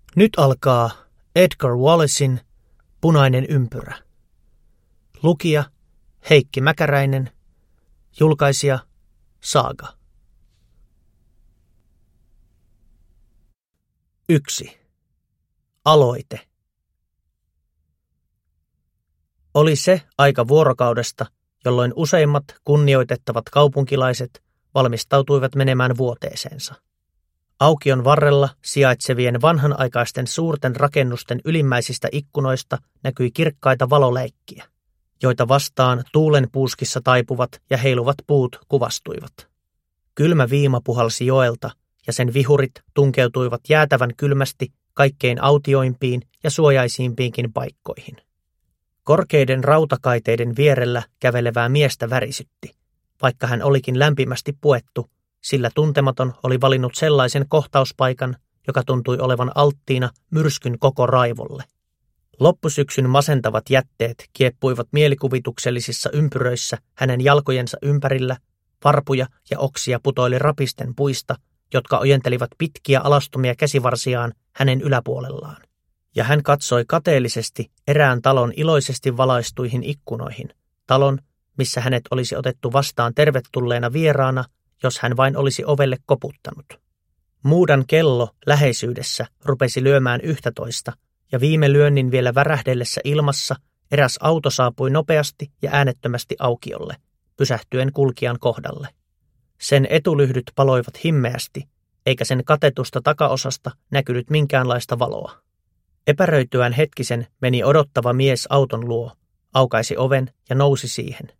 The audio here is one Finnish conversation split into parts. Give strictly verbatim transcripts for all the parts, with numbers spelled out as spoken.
Nyt alkaa Edgar Wallacein Punainen ympyrä. Lukija Heikki Mäkäräinen. Julkaisija Saaga. yksi. Aloite. Oli se aika vuorokaudesta, jolloin useimmat kunnioitettavat kaupunkilaiset valmistautuivat menemään vuoteeseensa. Aukion varrella sijaitsevien vanhanaikaisten suurten rakennusten ylimmäisistä ikkunoista näkyi kirkkaita valoleikkiä, joita vastaan tuulen puuskissa taipuvat ja heiluvat puut kuvastuivat. Kylmä viima puhalsi joelta, ja sen vihurit tunkeutuivat jäätävän kylmästi kaikkein autioimpiin ja suojaisimpiinkin paikkoihin. Korkeiden rautakaiteiden vierellä kävelevää miestä värisytti, vaikka hän olikin lämpimästi puettu, sillä tuntematon oli valinnut sellaisen kohtauspaikan, joka tuntui olevan alttiina myrskyn koko raivolle. Loppusyksyn masentavat jätteet kieppuivat mielikuvituksellisissa ympyröissä hänen jalkojensa ympärillä, varpuja ja oksia putoili rapisten puista, jotka ojentelivat pitkiä alastomia käsivarsiaan hänen yläpuolellaan. Ja hän katsoi kateellisesti erään talon iloisesti valaistuihin ikkunoihin, talon, missä hänet olisi otettu vastaan tervetulleena vieraana, jos hän vain olisi ovelle koputtanut. Muudan kello läheisyydessä rupesi lyömään yhtätoista, ja viime lyönnin vielä värähdellessä ilmassa eräs auto saapui nopeasti ja äänettömästi aukiolle, pysähtyen kulkijan kohdalle. Sen etulyhdyt paloivat himmeästi, eikä sen katetusta takaosasta näkynyt minkäänlaista valoa. Epäröityään hetkisen meni odottava mies auton luo, aukaisi oven ja nousi siihen.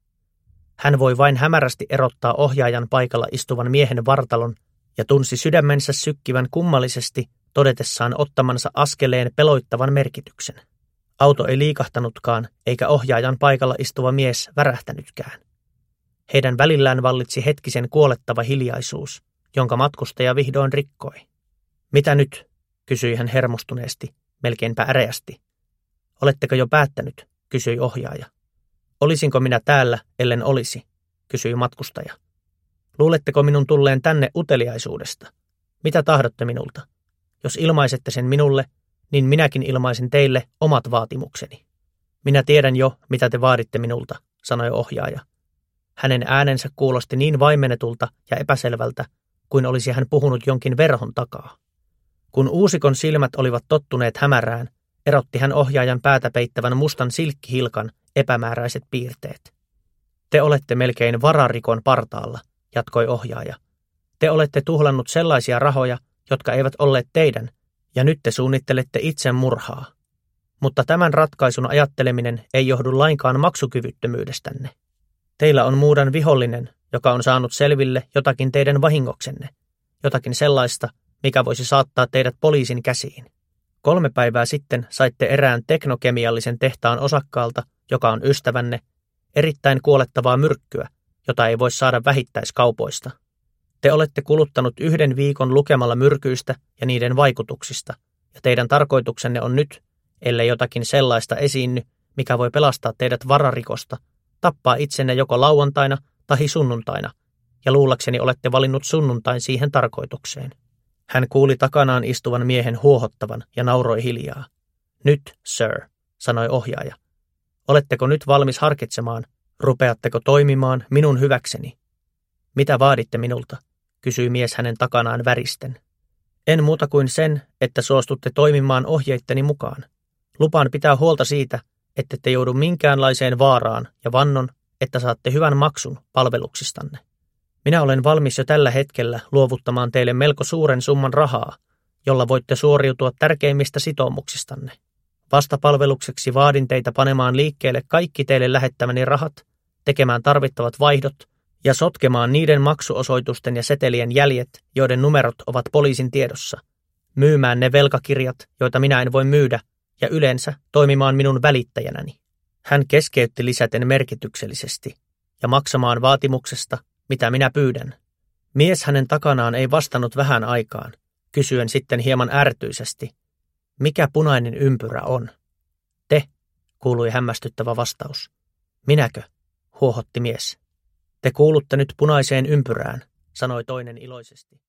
Hän voi vain hämärästi erottaa ohjaajan paikalla istuvan miehen vartalon ja tunsi sydämensä sykkivän kummallisesti todetessaan ottamansa askeleen peloittavan merkityksen. Auto ei liikahtanutkaan, eikä ohjaajan paikalla istuva mies värähtänytkään. Heidän välillään vallitsi hetkisen kuolettava hiljaisuus, jonka matkustaja vihdoin rikkoi. Mitä nyt? Kysyi hän hermostuneesti, melkeinpä äreästi. Oletteko jo päättänyt? Kysyi ohjaaja. Olisinko minä täällä, ellen olisi? Kysyi matkustaja. Luuletteko minun tulleen tänne uteliaisuudesta? Mitä tahdotte minulta? Jos ilmaisette sen minulle, niin minäkin ilmaisen teille omat vaatimukseni. Minä tiedän jo, mitä te vaaditte minulta, sanoi ohjaaja. Hänen äänensä kuulosti niin vaimennetulta ja epäselvältä, kuin olisi hän puhunut jonkin verhon takaa. Kun uusikon silmät olivat tottuneet hämärään, erotti hän ohjaajan päätä peittävän mustan silkkihilkan epämääräiset piirteet. Te olette melkein vararikon partaalla, jatkoi ohjaaja. Te olette tuhlannut sellaisia rahoja, jotka eivät olleet teidän, ja nyt te suunnittelette itsen murhaa. Mutta tämän ratkaisun ajatteleminen ei johdu lainkaan maksukyvyttömyydestänne. Teillä on muudan vihollinen, joka on saanut selville jotakin teidän vahingoksenne, jotakin sellaista, mikä voisi saattaa teidät poliisin käsiin. Kolme päivää sitten saitte erään teknokemiallisen tehtaan osakkaalta, joka on ystävänne, erittäin kuolettavaa myrkkyä, jota ei voi saada vähittäiskaupoista. Te olette kuluttanut yhden viikon lukemalla myrkyistä ja niiden vaikutuksista, ja teidän tarkoituksenne on nyt, ellei jotakin sellaista esiinny, mikä voi pelastaa teidät vararikosta, tappaa itsenne joko lauantaina tai sunnuntaina, ja luullakseni olette valinnut sunnuntain siihen tarkoitukseen. Hän kuuli takanaan istuvan miehen huohottavan ja nauroi hiljaa. Nyt, sir, sanoi ohjaaja. Oletteko nyt valmis harkitsemaan, rupeatteko toimimaan minun hyväkseni? Mitä vaaditte minulta, kysyi mies hänen takanaan väristen. En muuta kuin sen, että suostutte toimimaan ohjeitteni mukaan. Lupaan pitää huolta siitä, ette te joudu minkäänlaiseen vaaraan ja vannon, että saatte hyvän maksun palveluksistanne. Minä olen valmis jo tällä hetkellä luovuttamaan teille melko suuren summan rahaa, jolla voitte suoriutua tärkeimmistä sitoumuksistanne. Vastapalvelukseksi vaadin teitä panemaan liikkeelle kaikki teille lähettämäni rahat, tekemään tarvittavat vaihdot ja sotkemaan niiden maksuosoitusten ja setelien jäljet, joiden numerot ovat poliisin tiedossa, myymään ne velkakirjat, joita minä en voi myydä, ja yleensä toimimaan minun välittäjänäni. Hän keskeytti lisäten merkityksellisesti ja maksamaan vaatimuksesta, mitä minä pyydän. Mies hänen takanaan ei vastannut vähän aikaan, kysyen sitten hieman ärtyisesti, mikä punainen ympyrä on? Te, kuului hämmästyttävä vastaus. Minäkö? Huohotti mies. Te kuulutte nyt punaiseen ympyrään, sanoi toinen iloisesti.